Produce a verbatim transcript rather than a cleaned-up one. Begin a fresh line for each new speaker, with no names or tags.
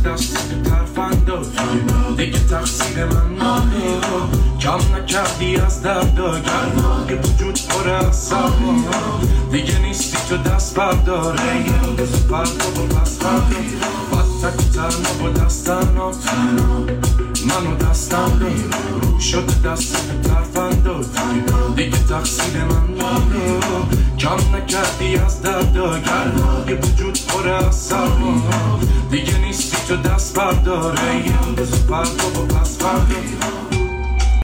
دست تو ترفنداد دیگه تقصیر من ندار کم نکردی از دردا گرمای وجود پر از سرما دیگه نیستی تو دست برداره یه روز فردا و پس فردا بدتر و تنها با دستم منو دستم داد رو شده دست تو ترفنداد دیگه تقصیر من ندار کم نکردی از دردا گرمای وجود پر از سرما دیگه نیستی تو دست برداره یه روز فردا و پس فردا